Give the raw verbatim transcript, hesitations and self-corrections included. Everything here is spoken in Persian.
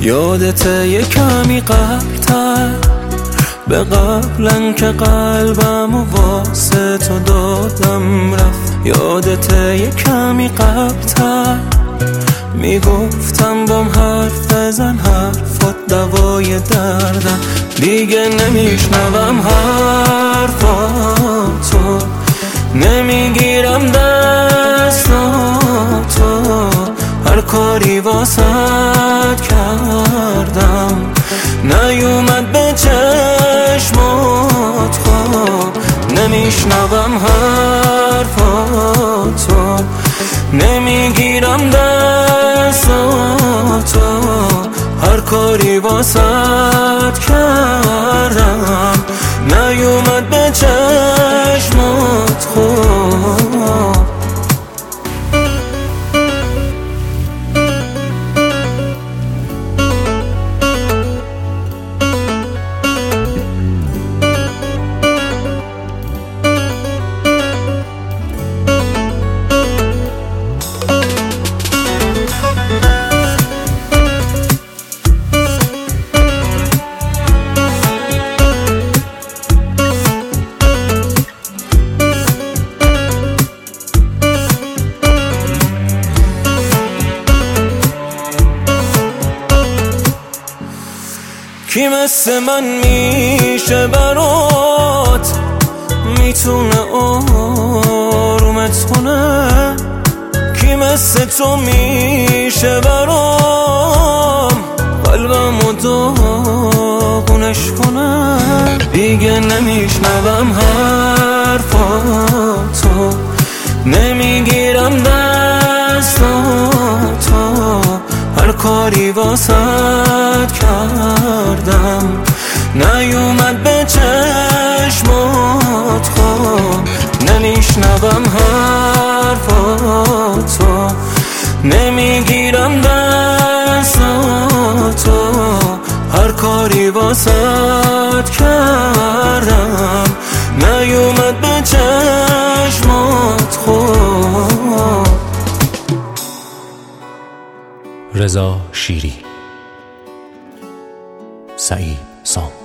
یادته یه کمی قبل‌تر، به قبلن که قلبم و واسه تو دادم رفت. یادته یه کمی قبل‌تر، میگفتم بام حرف بزن، حرفات دوای دردم. دیگه نمیشنوم حرفاتو، نمیگیرم دستاتو، هر کاری واسد کردم نیومد به چشمات خواب. نمیشنوم حرفاتو، نمیگیرم دستاتو، هر کاری واسد کردم نیومد به چشمات خواب. کی مثل من میشه برات، میتونه آرومت کنه؟ کی مثل تو میشه برام قلبمو داغونش کنه؟ دیگه نمیشنوم حرفاتو، نمیگیرم دستاتو، هر کاری واسد کردم نیومد به چشمات خواب. نمیشنوم حرفاتو، نمیگیرم دستاتو، هر کاری واسد کردم نیومد به چشمات خواب. رضا شیری، سعید سام.